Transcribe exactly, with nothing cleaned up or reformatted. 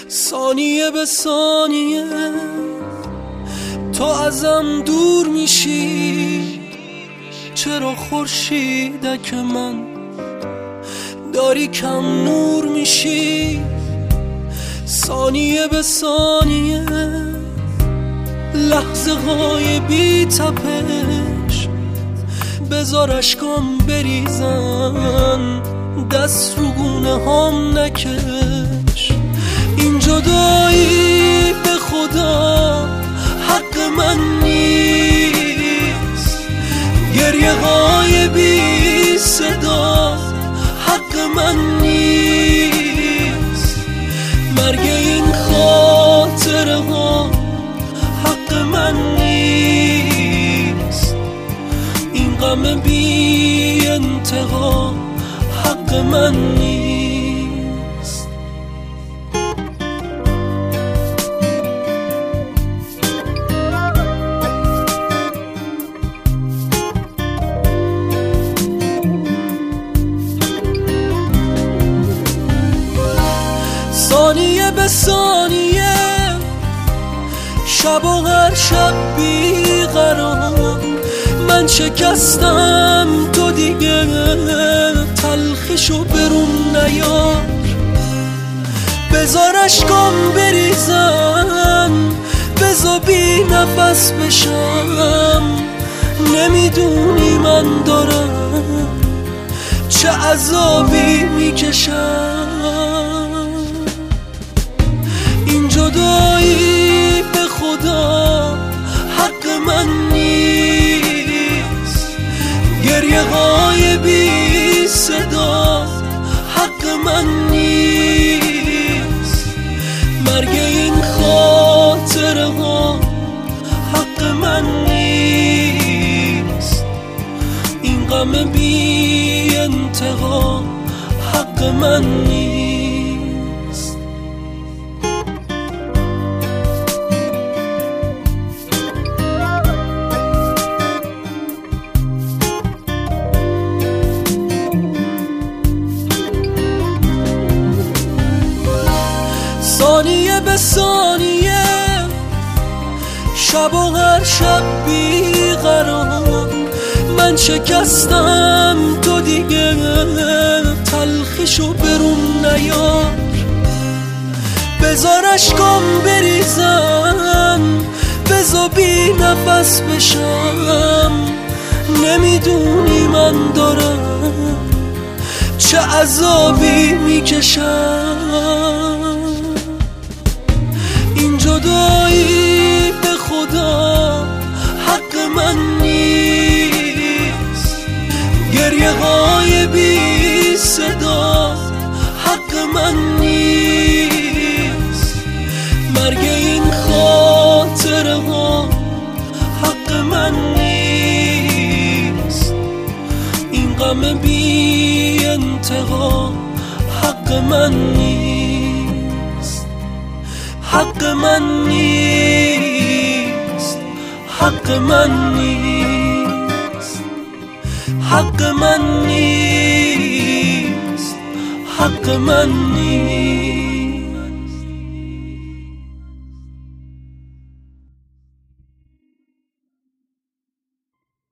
ثانیه به ثانیه تو ازم دور میشی، چرا خورشیدک من داری کم نور میشی؟ ثانیه به ثانیه لحظه های بی تپش، بذار اشکام بریزن، دست رو گونه هم نکش. این جدایی به خدا حق من نیست، گریه های بی صدا حق من نیست، مرگ این خاطره ها حق من نیست، این غم بی انتها حق من نیست. ثانیه به ثانیه شب و هر شب بیقرار من شکستم، تو دیگه تلخیشو برون نیار، بذار اشکام بریزم، بذار بی نفس بشم. نمیدونی من دارم چه عذابی میکشم. این جدایی به خدا حق من نیست، گریه های بی صدا حق من نیست، مرگ این خاطره ها حق من نیست، این غم بی انتها حق من نیست. ثانیه به ثانیه شب و هر شب بیقرار من شکستم، تو دیگه تلخیشو برون نیار، بذار اشکام بریزم، بذار بی نفس بشم. نمیدونی من دارم چه عذابی میکشم. این جدایی به خدا حق من نیست، گریه های بی صدا حق من نیست، مرگ این خاطره ها حق من نیست، این غم بی انتها حق من نیست، حق من نیست، حق من نیست، حق من نیست، حق من نیست.